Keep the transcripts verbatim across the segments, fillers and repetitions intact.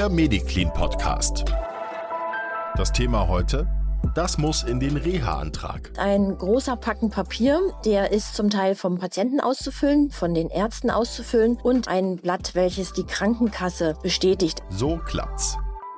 der Mediclean Podcast. Das Thema heute: Das muss in den Reha-Antrag. Ein großer Packen Papier, der ist zum Teil vom Patienten auszufüllen, von den Ärzten auszufüllen und ein Blatt, welches die Krankenkasse bestätigt. So klappt's.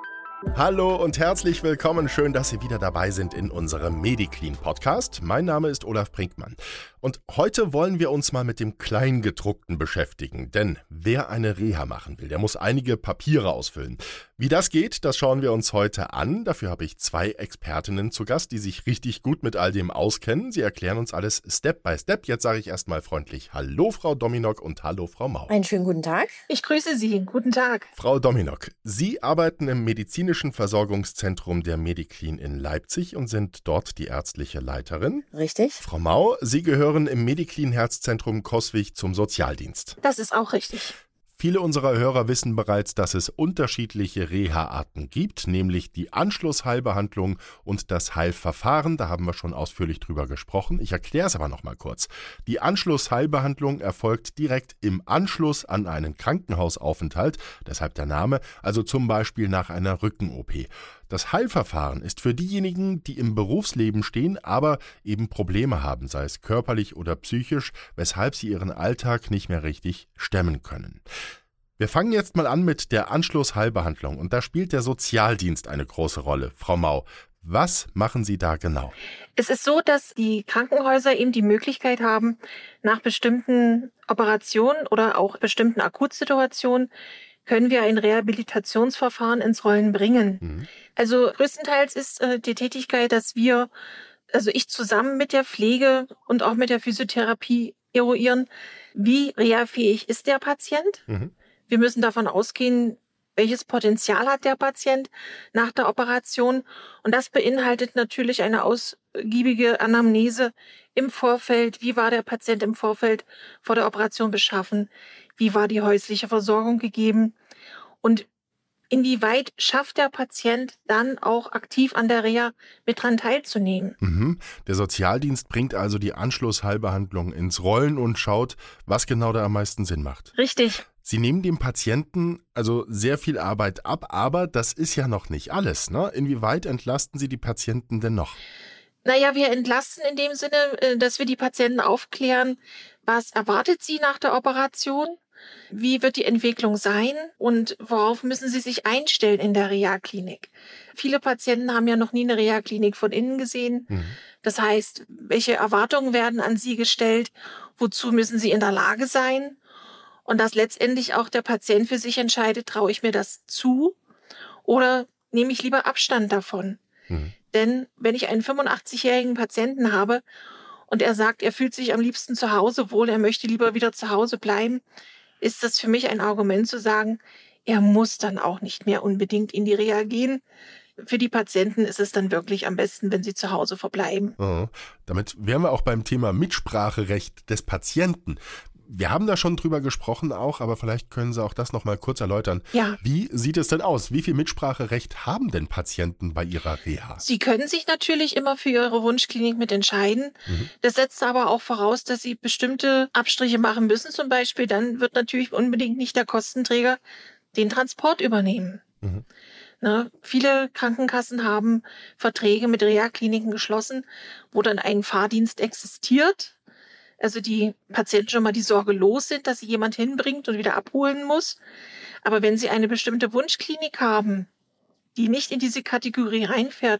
Hallo und herzlich willkommen. Schön, dass Sie wieder dabei sind in unserem Mediclean Podcast. Mein Name ist Olaf Brinkmann. Und heute wollen wir uns mal mit dem Kleingedruckten beschäftigen. Denn wer eine Reha machen will, der muss einige Papiere ausfüllen. Wie das geht, das schauen wir uns heute an. Dafür habe ich zwei Expertinnen zu Gast, die sich richtig gut mit all dem auskennen. Sie erklären uns alles Step by Step. Jetzt sage ich erstmal freundlich Hallo, Frau Dominok, und Hallo, Frau Mau. Einen schönen guten Tag. Ich grüße Sie. Guten Tag. Frau Dominok, Sie arbeiten im medizinischen Versorgungszentrum der Mediclean in Leipzig und sind dort die ärztliche Leiterin. Richtig. Frau Mau, Sie gehören im Mediclean Herzzentrum Coswig zum Sozialdienst. Das ist auch richtig. Viele unserer Hörer wissen bereits, dass es unterschiedliche Reha-Arten gibt, nämlich die Anschlussheilbehandlung und das Heilverfahren. Da haben wir schon ausführlich drüber gesprochen. Ich erkläre es aber noch mal kurz. Die Anschlussheilbehandlung erfolgt direkt im Anschluss an einen Krankenhausaufenthalt, deshalb der Name, also zum Beispiel nach einer Rücken-O P. Das Heilverfahren ist für diejenigen, die im Berufsleben stehen, aber eben Probleme haben, sei es körperlich oder psychisch, weshalb sie ihren Alltag nicht mehr richtig stemmen können. Wir fangen jetzt mal an mit der Anschlussheilbehandlung und da spielt der Sozialdienst eine große Rolle. Frau Mau, was machen Sie da genau? Es ist so, dass die Krankenhäuser eben die Möglichkeit haben, nach bestimmten Operationen oder auch bestimmten Akutsituationen können wir ein Rehabilitationsverfahren ins Rollen bringen. Mhm. Also größtenteils ist äh, die Tätigkeit, dass wir, also ich zusammen mit der Pflege und auch mit der Physiotherapie eruieren, wie reha-fähig ist der Patient. Mhm. Wir müssen davon ausgehen, welches Potenzial hat der Patient nach der Operation. Und das beinhaltet natürlich eine ausgiebige Anamnese im Vorfeld. Wie war der Patient im Vorfeld vor der Operation beschaffen? Wie war die häusliche Versorgung gegeben? Und inwieweit schafft der Patient dann auch aktiv an der Reha mit dran teilzunehmen? Mhm. Der Sozialdienst bringt also die Anschlussheilbehandlung ins Rollen und schaut, was genau da am meisten Sinn macht. Richtig. Sie nehmen dem Patienten also sehr viel Arbeit ab, aber das ist ja noch nicht alles, ne? Inwieweit entlasten Sie die Patienten denn noch? Naja, wir entlasten in dem Sinne, dass wir die Patienten aufklären, was erwartet sie nach der Operation, wie wird die Entwicklung sein und worauf müssen sie sich einstellen in der Reha-Klinik. Viele Patienten haben ja noch nie eine Reha-Klinik von innen gesehen. Mhm. Das heißt, welche Erwartungen werden an sie gestellt, wozu müssen sie in der Lage sein? Und dass letztendlich auch der Patient für sich entscheidet, traue ich mir das zu oder nehme ich lieber Abstand davon. Mhm. Denn wenn ich einen fünfundachtzigjährigen Patienten habe und er sagt, er fühlt sich am liebsten zu Hause wohl, er möchte lieber wieder zu Hause bleiben, ist das für mich ein Argument zu sagen, er muss dann auch nicht mehr unbedingt in die Reha gehen. Für die Patienten ist es dann wirklich am besten, wenn sie zu Hause verbleiben. Oh, damit wären wir auch beim Thema Mitspracherecht des Patienten. Wir haben da schon drüber gesprochen auch, aber vielleicht können Sie auch das noch mal kurz erläutern. Ja. Wie sieht es denn aus? Wie viel Mitspracherecht haben denn Patienten bei ihrer Reha? Sie können sich natürlich immer für Ihre Wunschklinik mit entscheiden. Mhm. Das setzt aber auch voraus, dass Sie bestimmte Abstriche machen müssen. Zum Beispiel, dann wird natürlich unbedingt nicht der Kostenträger den Transport übernehmen. Mhm. Na, viele Krankenkassen haben Verträge mit Reha-Kliniken geschlossen, wo dann ein Fahrdienst existiert. Also die Patienten schon mal die Sorge los sind, dass sie jemand hinbringt und wieder abholen muss. Aber wenn sie eine bestimmte Wunschklinik haben, die nicht in diese Kategorie reinfährt,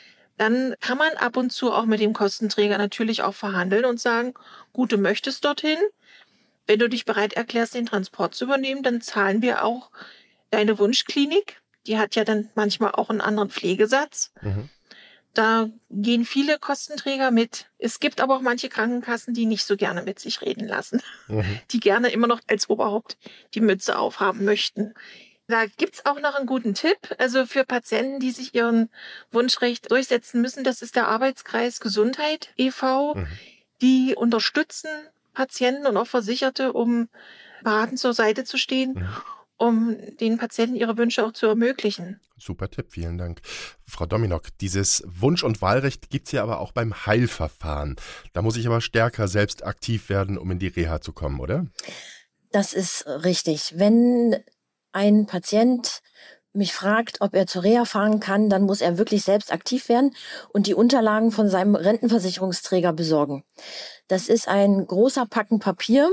dann kann man ab und zu auch mit dem Kostenträger natürlich auch verhandeln und sagen, gut, du möchtest dorthin. Wenn du dich bereit erklärst, den Transport zu übernehmen, dann zahlen wir auch deine Wunschklinik. Die hat ja dann manchmal auch einen anderen Pflegesatz. Mhm. Da gehen viele Kostenträger mit. Es gibt aber auch manche Krankenkassen, die nicht so gerne mit sich reden lassen. Mhm. Die gerne immer noch als Oberhaupt die Mütze aufhaben möchten. Da gibt's auch noch einen guten Tipp. Also für Patienten, die sich ihren Wunschrecht durchsetzen müssen, das ist der Arbeitskreis Gesundheit e V Mhm. Die unterstützen Patienten und auch Versicherte, um beratend zur Seite zu stehen. Mhm. um den Patienten ihre Wünsche auch zu ermöglichen. Super Tipp, vielen Dank. Frau Dominok, dieses Wunsch- und Wahlrecht gibt es ja aber auch beim Heilverfahren. Da muss ich aber stärker selbst aktiv werden, um in die Reha zu kommen, oder? Das ist richtig. Wenn ein Patient mich fragt, ob er zur Reha fahren kann, dann muss er wirklich selbst aktiv werden und die Unterlagen von seinem Rentenversicherungsträger besorgen. Das ist ein großer Packen Papier.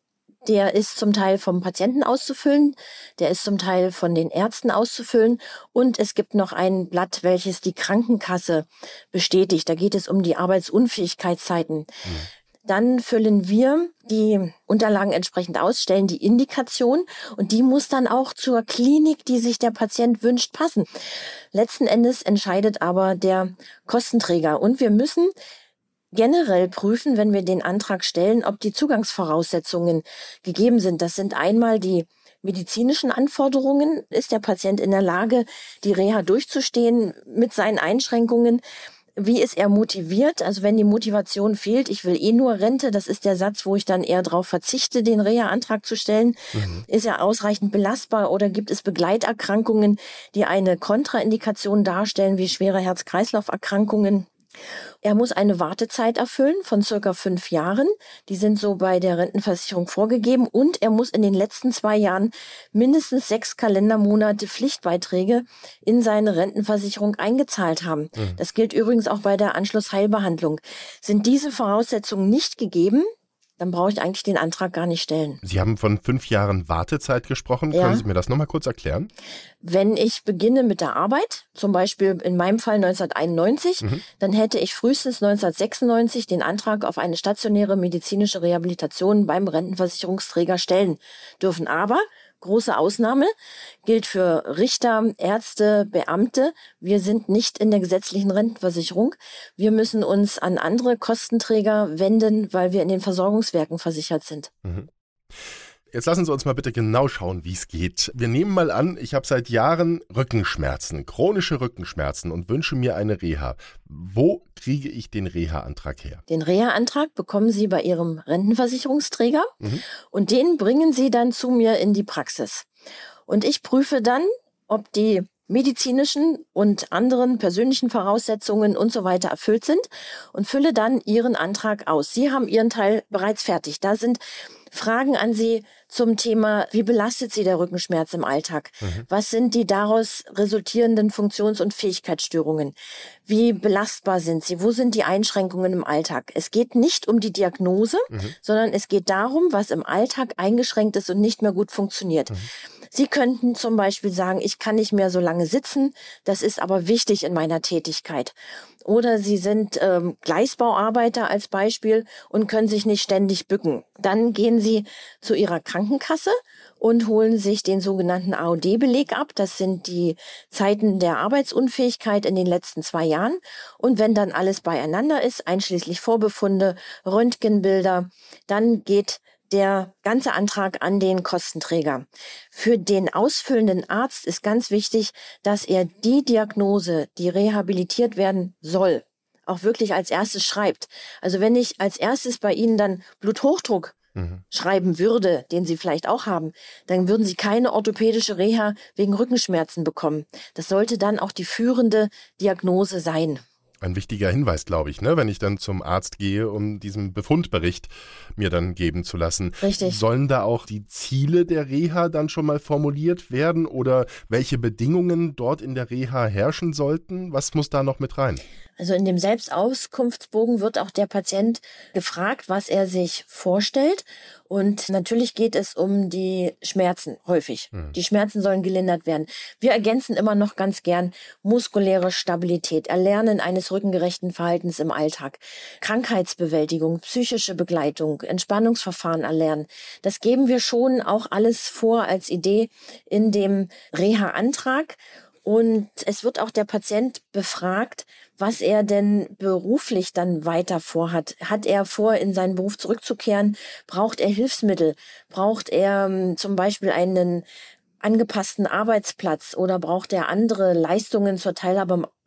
Der ist zum Teil vom Patienten auszufüllen, der ist zum Teil von den Ärzten auszufüllen und es gibt noch ein Blatt, welches die Krankenkasse bestätigt. Da geht es um die Arbeitsunfähigkeitszeiten. Mhm. Dann füllen wir die Unterlagen entsprechend aus, stellen die Indikation und die muss dann auch zur Klinik, die sich der Patient wünscht, passen. Letzten Endes entscheidet aber der Kostenträger und wir müssen generell prüfen, wenn wir den Antrag stellen, ob die Zugangsvoraussetzungen gegeben sind. Das sind einmal die medizinischen Anforderungen. Ist der Patient in der Lage, die Reha durchzustehen mit seinen Einschränkungen? Wie ist er motiviert? Also wenn die Motivation fehlt, ich will eh nur Rente, das ist der Satz, wo ich dann eher darauf verzichte, den Reha-Antrag zu stellen. Mhm. Ist er ausreichend belastbar oder gibt es Begleiterkrankungen, die eine Kontraindikation darstellen, wie schwere Herz-Kreislauf-Erkrankungen? Er muss eine Wartezeit erfüllen von circa fünf Jahren. Die sind so bei der Rentenversicherung vorgegeben. Und er muss in den letzten zwei Jahren mindestens sechs Kalendermonate Pflichtbeiträge in seine Rentenversicherung eingezahlt haben. Mhm. Das gilt übrigens auch bei der Anschlussheilbehandlung. Sind diese Voraussetzungen nicht gegeben, dann brauche ich eigentlich den Antrag gar nicht stellen. Sie haben von fünf Jahren Wartezeit gesprochen. Ja. Können Sie mir das nochmal kurz erklären? Wenn ich beginne mit der Arbeit, zum Beispiel in meinem Fall neunzehnhunderteinundneunzig, mhm. dann hätte ich frühestens neunzehnhundertsechsundneunzig den Antrag auf eine stationäre medizinische Rehabilitation beim Rentenversicherungsträger stellen dürfen. Aber große Ausnahme gilt für Richter, Ärzte, Beamte. Wir sind nicht in der gesetzlichen Rentenversicherung. Wir müssen uns an andere Kostenträger wenden, weil wir in den Versorgungswerken versichert sind. Mhm. Jetzt lassen Sie uns mal bitte genau schauen, wie es geht. Wir nehmen mal an, ich habe seit Jahren Rückenschmerzen, chronische Rückenschmerzen und wünsche mir eine Reha. Wo kriege ich den Reha-Antrag her? Den Reha-Antrag bekommen Sie bei Ihrem Rentenversicherungsträger mhm. und den bringen Sie dann zu mir in die Praxis. Und ich prüfe dann, ob die medizinischen und anderen persönlichen Voraussetzungen und so weiter erfüllt sind und fülle dann Ihren Antrag aus. Sie haben Ihren Teil bereits fertig. Da sind Fragen an Sie zum Thema, wie belastet Sie der Rückenschmerz im Alltag? Mhm. Was sind die daraus resultierenden Funktions- und Fähigkeitsstörungen? Wie belastbar sind Sie? Wo sind die Einschränkungen im Alltag? Es geht nicht um die Diagnose, mhm. sondern es geht darum, was im Alltag eingeschränkt ist und nicht mehr gut funktioniert. Mhm. Sie könnten zum Beispiel sagen, ich kann nicht mehr so lange sitzen, das ist aber wichtig in meiner Tätigkeit. Oder Sie sind ähm, Gleisbauarbeiter als Beispiel und können sich nicht ständig bücken. Dann gehen Sie zu Ihrer Krankenkasse und holen sich den sogenannten A O D-Beleg ab. Das sind die Zeiten der Arbeitsunfähigkeit in den letzten zwei Jahren. Und wenn dann alles beieinander ist, einschließlich Vorbefunde, Röntgenbilder, dann geht der ganze Antrag an den Kostenträger. Für den ausfüllenden Arzt ist ganz wichtig, dass er die Diagnose, die rehabilitiert werden soll, auch wirklich als erstes schreibt. Also wenn ich als erstes bei Ihnen dann Bluthochdruck mhm. schreiben würde, den Sie vielleicht auch haben, dann würden Sie keine orthopädische Reha wegen Rückenschmerzen bekommen. Das sollte dann auch die führende Diagnose sein. Ein wichtiger Hinweis, glaube ich, ne? Wenn ich dann zum Arzt gehe, um diesen Befundbericht mir dann geben zu lassen. Richtig. Sollen da auch die Ziele der Reha dann schon mal formuliert werden oder welche Bedingungen dort in der Reha herrschen sollten? Was muss da noch mit rein? Also in dem Selbstauskunftsbogen wird auch der Patient gefragt, was er sich vorstellt. Und natürlich geht es um die Schmerzen häufig. Mhm. Die Schmerzen sollen gelindert werden. Wir ergänzen immer noch ganz gern muskuläre Stabilität, Erlernen eines rückengerechten Verhaltens im Alltag, Krankheitsbewältigung, psychische Begleitung, Entspannungsverfahren erlernen. Das geben wir schon auch alles vor als Idee in dem Reha-Antrag. Und es wird auch der Patient befragt, was er denn beruflich dann weiter vorhat. Hat er vor, in seinen Beruf zurückzukehren? Braucht er Hilfsmittel? Braucht er um, zum Beispiel einen angepassten Arbeitsplatz oder braucht er andere Leistungen zur Teilhabe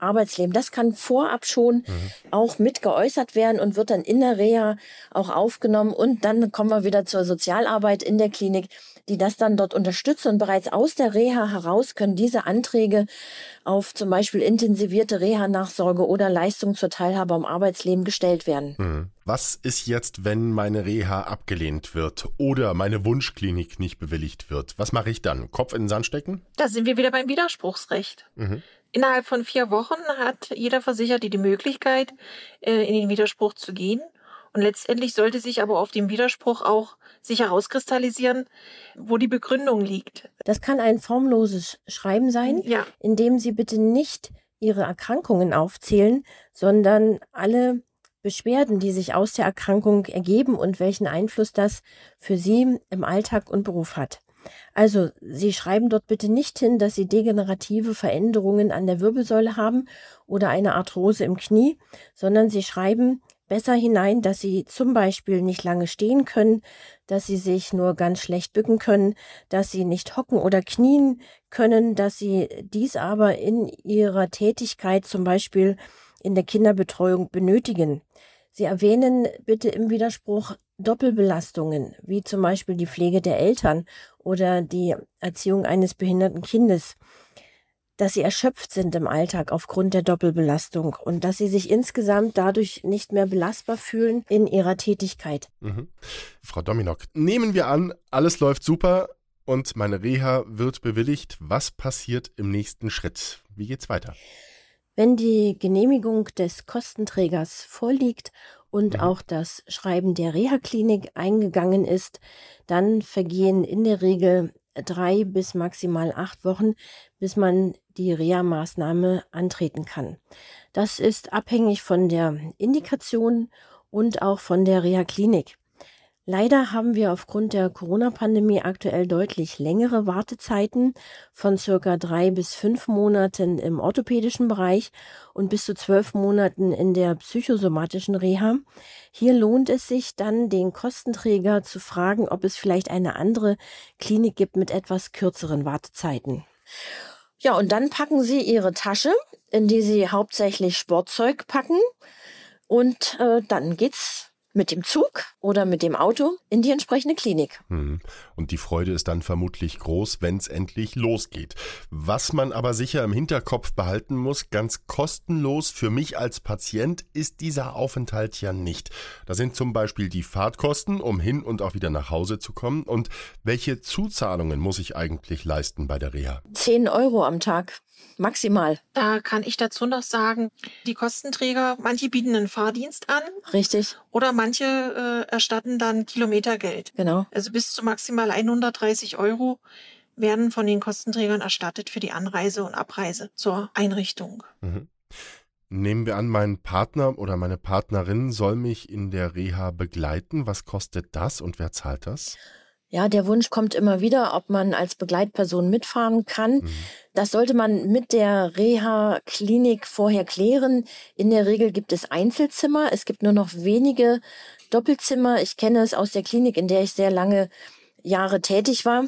Arbeitsleben. Das kann vorab schon mhm. auch mit geäußert werden und wird dann in der Reha auch aufgenommen. Und dann kommen wir wieder zur Sozialarbeit in der Klinik, die das dann dort unterstützt. Und bereits aus der Reha heraus können diese Anträge auf zum Beispiel intensivierte Reha-Nachsorge oder Leistung zur Teilhabe am Arbeitsleben gestellt werden. Mhm. Was ist jetzt, wenn meine Reha abgelehnt wird oder meine Wunschklinik nicht bewilligt wird? Was mache ich dann? Kopf in den Sand stecken? Da sind wir wieder beim Widerspruchsrecht. Mhm. Innerhalb von vier Wochen hat jeder Versicherte die Möglichkeit, in den Widerspruch zu gehen. Und letztendlich sollte sich aber auf dem Widerspruch auch sich herauskristallisieren, wo die Begründung liegt. Das kann ein formloses Schreiben sein, ja. in dem Sie bitte nicht Ihre Erkrankungen aufzählen, sondern alle Beschwerden, die sich aus der Erkrankung ergeben und welchen Einfluss das für Sie im Alltag und Beruf hat. Also, Sie schreiben dort bitte nicht hin, dass Sie degenerative Veränderungen an der Wirbelsäule haben oder eine Arthrose im Knie, sondern Sie schreiben besser hinein, dass Sie zum Beispiel nicht lange stehen können, dass Sie sich nur ganz schlecht bücken können, dass Sie nicht hocken oder knien können, dass Sie dies aber in Ihrer Tätigkeit zum Beispiel in der Kinderbetreuung benötigen. Sie erwähnen bitte im Widerspruch Doppelbelastungen, wie zum Beispiel die Pflege der Eltern oder die Erziehung eines behinderten Kindes, dass sie erschöpft sind im Alltag aufgrund der Doppelbelastung und dass sie sich insgesamt dadurch nicht mehr belastbar fühlen in ihrer Tätigkeit. Mhm. Frau Dominok, nehmen wir an, alles läuft super und meine Reha wird bewilligt. Was passiert im nächsten Schritt? Wie geht's weiter? Wenn die Genehmigung des Kostenträgers vorliegt und mhm. auch das Schreiben der Reha-Klinik eingegangen ist, dann vergehen in der Regel drei bis maximal acht Wochen, bis man die Reha-Maßnahme antreten kann. Das ist abhängig von der Indikation und auch von der Reha-Klinik. Leider haben wir aufgrund der Corona-Pandemie aktuell deutlich längere Wartezeiten von circa drei bis fünf Monaten im orthopädischen Bereich und bis zu zwölf Monaten in der psychosomatischen Reha. Hier lohnt es sich dann, den Kostenträger zu fragen, ob es vielleicht eine andere Klinik gibt mit etwas kürzeren Wartezeiten. Ja, und dann packen Sie Ihre Tasche, in die Sie hauptsächlich Sportzeug packen, und äh, dann geht's mit dem Zug oder mit dem Auto in die entsprechende Klinik. Hm. Und die Freude ist dann vermutlich groß, wenn es endlich losgeht. Was man aber sicher im Hinterkopf behalten muss, ganz kostenlos für mich als Patient ist dieser Aufenthalt ja nicht. Da sind zum Beispiel die Fahrtkosten, um hin und auch wieder nach Hause zu kommen. Und welche Zuzahlungen muss ich eigentlich leisten bei der Reha? Zehn Euro am Tag. Maximal. Da kann ich dazu noch sagen, die Kostenträger, manche bieten einen Fahrdienst an. Richtig. Oder manche äh, erstatten dann Kilometergeld. Genau. Also bis zu maximal hundertdreißig Euro werden von den Kostenträgern erstattet für die Anreise und Abreise zur Einrichtung. Mhm. Nehmen wir an, mein Partner oder meine Partnerin soll mich in der Reha begleiten. Was kostet das und wer zahlt das? Ja, der Wunsch kommt immer wieder, ob man als Begleitperson mitfahren kann. Mhm. Das sollte man mit der Reha-Klinik vorher klären. In der Regel gibt es Einzelzimmer. Es gibt nur noch wenige Doppelzimmer. Ich kenne es aus der Klinik, in der ich sehr lange Jahre tätig war.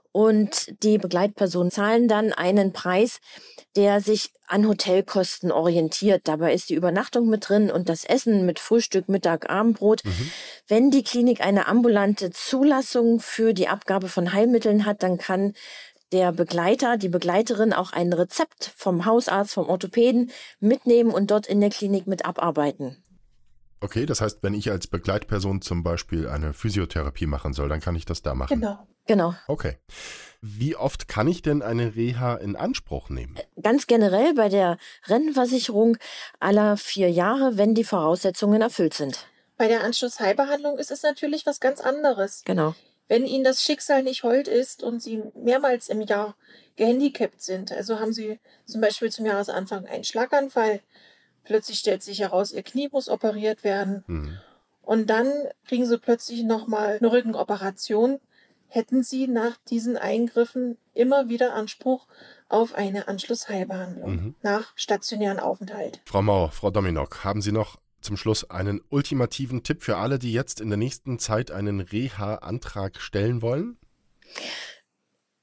Und die Begleitpersonen zahlen dann einen Preis, der sich an Hotelkosten orientiert. Dabei ist die Übernachtung mit drin und das Essen mit Frühstück, Mittag, Abendbrot. Mhm. Wenn die Klinik eine ambulante Zulassung für die Abgabe von Heilmitteln hat, dann kann der Begleiter, die Begleiterin auch ein Rezept vom Hausarzt, vom Orthopäden mitnehmen und dort in der Klinik mit abarbeiten. Okay, das heißt, wenn ich als Begleitperson zum Beispiel eine Physiotherapie machen soll, dann kann ich das da machen? Genau. Genau. Okay. Wie oft kann ich denn eine Reha in Anspruch nehmen? Ganz generell bei der Rentenversicherung aller vier Jahre, wenn die Voraussetzungen erfüllt sind. Bei der Anschlussheilbehandlung ist es natürlich was ganz anderes. Genau. Wenn Ihnen das Schicksal nicht hold ist und Sie mehrmals im Jahr gehandicapt sind, also haben Sie zum Beispiel zum Jahresanfang einen Schlaganfall, plötzlich stellt sich heraus, Ihr Knie muss operiert werden hm. und dann kriegen Sie plötzlich nochmal eine Rückenoperation, hätten Sie nach diesen Eingriffen immer wieder Anspruch auf eine Anschlussheilbehandlung mhm. nach stationären Aufenthalt. Frau Mauer, Frau Dominok, haben Sie noch zum Schluss einen ultimativen Tipp für alle, die jetzt in der nächsten Zeit einen Reha-Antrag stellen wollen?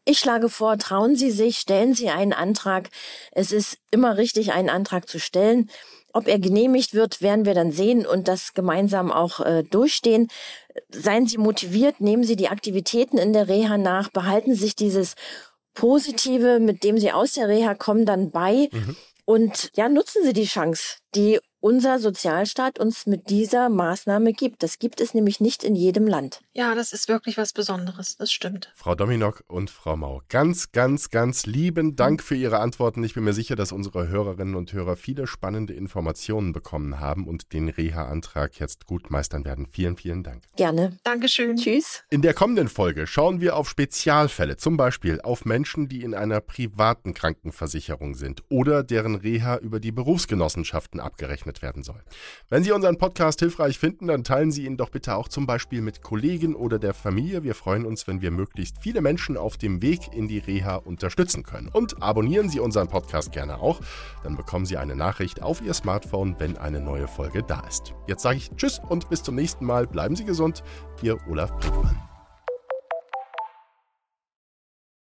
Ich schlage vor, trauen Sie sich, stellen Sie einen Antrag. Es ist immer richtig, einen Antrag zu stellen. Ob er genehmigt wird, werden wir dann sehen und das gemeinsam auch äh, durchstehen. Seien Sie motiviert, nehmen Sie die Aktivitäten in der Reha nach, behalten Sie sich dieses Positive, mit dem Sie aus der Reha kommen, dann bei. Mhm. Und ja, nutzen Sie die Chance, die unser Sozialstaat uns mit dieser Maßnahme gibt. Das gibt es nämlich nicht in jedem Land. Ja, das ist wirklich was Besonderes, das stimmt. Frau Dominok und Frau Mau, ganz, ganz, ganz lieben Dank für Ihre Antworten. Ich bin mir sicher, dass unsere Hörerinnen und Hörer viele spannende Informationen bekommen haben und den Reha-Antrag jetzt gut meistern werden. Vielen, vielen Dank. Gerne. Dankeschön. Tschüss. In der kommenden Folge schauen wir auf Spezialfälle, zum Beispiel auf Menschen, die in einer privaten Krankenversicherung sind oder deren Reha über die Berufsgenossenschaften abgerechnet werden soll. Wenn Sie unseren Podcast hilfreich finden, dann teilen Sie ihn doch bitte auch zum Beispiel mit Kollegen oder der Familie. Wir freuen uns, wenn wir möglichst viele Menschen auf dem Weg in die Reha unterstützen können. Und abonnieren Sie unseren Podcast gerne auch, dann bekommen Sie eine Nachricht auf Ihr Smartphone, wenn eine neue Folge da ist. Jetzt sage ich Tschüss und bis zum nächsten Mal. Bleiben Sie gesund. Ihr Olaf Brinkmann.